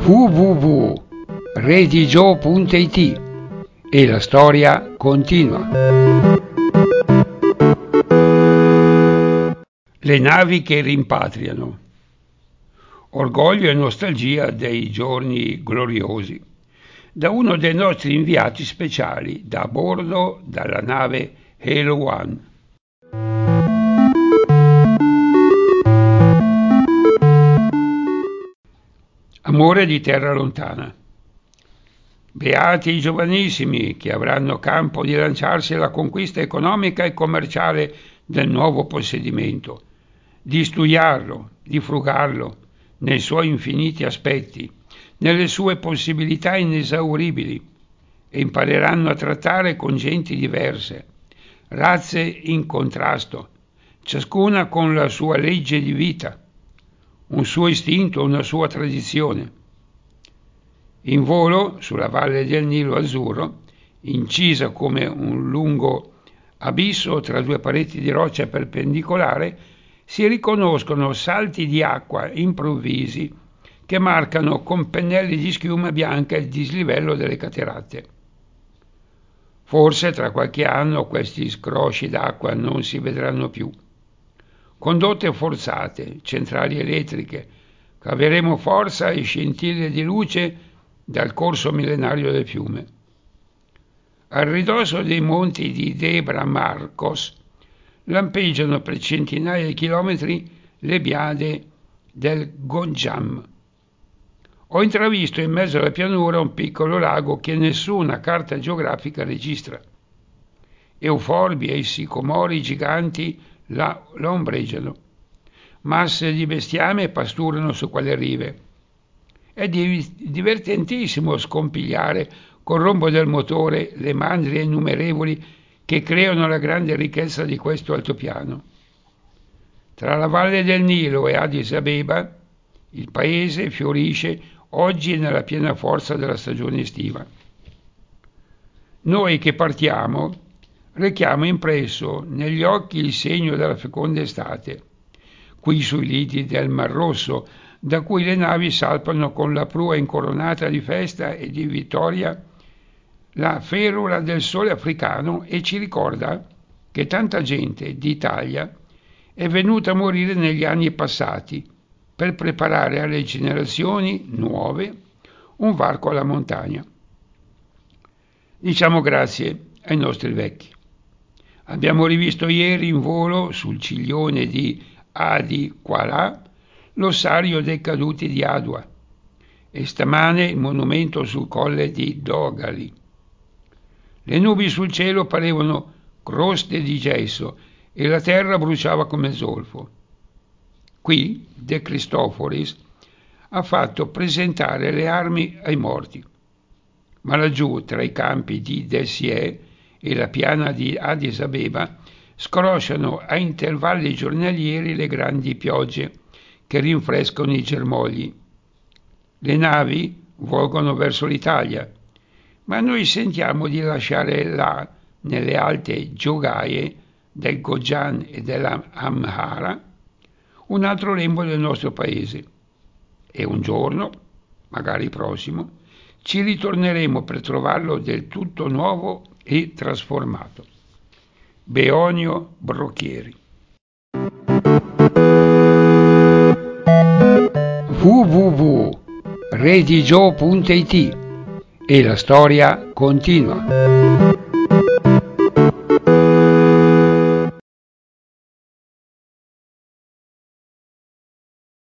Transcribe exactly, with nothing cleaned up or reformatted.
w w w punto redigio punto i t e la storia continua. Le navi che rimpatriano. Orgoglio e nostalgia dei giorni gloriosi. Da uno dei nostri inviati speciali, da bordo dalla nave Halo One. Amore di terra lontana. Beati i giovanissimi che avranno campo di lanciarsi alla conquista economica e commerciale del nuovo possedimento, di studiarlo, di frugarlo nei suoi infiniti aspetti, nelle sue possibilità inesauribili, e impareranno a trattare con genti diverse, razze in contrasto, ciascuna con la sua legge di vita, un suo istinto, una sua tradizione. In volo sulla valle del Nilo azzurro, incisa come un lungo abisso tra due pareti di roccia perpendicolare, si riconoscono salti di acqua improvvisi che marcano con pennelli di schiuma bianca il dislivello delle cateratte. Forse tra qualche anno questi scrosci d'acqua non si vedranno più. Condotte forzate, centrali elettriche, caveremo forza e scintille di luce dal corso millenario del fiume. A ridosso dei monti di Debra Marcos lampeggiano per centinaia di chilometri le biade del Gonjam. Ho intravisto in mezzo alla pianura un piccolo lago che nessuna carta geografica registra. Euforbi e i sicomori giganti la, la ombreggiano. Masse di bestiame pasturano su quelle rive. È divertentissimo scompigliare col rombo del motore le mandrie innumerevoli che creano la grande ricchezza di questo altopiano. Tra la valle del Nilo e Addis Abeba, il paese fiorisce oggi nella piena forza della stagione estiva. Noi che partiamo rechiamo impresso negli occhi il segno della feconda estate, qui sui lidi del Mar Rosso, da cui le navi salpano con la prua incoronata di festa e di vittoria la ferula del sole africano, e ci ricorda che tanta gente d'Italia è venuta a morire negli anni passati per preparare alle generazioni nuove un varco alla montagna. Diciamo grazie ai nostri vecchi. Abbiamo rivisto ieri in volo sul ciglione di Adi Quala l'ossario dei caduti di Adua e stamane il monumento sul colle di Dogali. Le nubi sul cielo parevano croste di gesso e la terra bruciava come zolfo. Qui De Christoforis ha fatto presentare le armi ai morti, ma laggiù tra i campi di Dessiè e la piana di Addis Abeba scrosciano a intervalli giornalieri le grandi piogge che rinfrescano i germogli. Le navi volgono verso l'Italia, ma noi sentiamo di lasciare là, nelle alte giogaie del Gojan e dell'Amhara, un altro lembo del nostro paese. E un giorno, magari prossimo, ci ritorneremo per trovarlo del tutto nuovo e trasformato. Beonio Brocchieri. w w w punto redigio punto i t e la storia continua.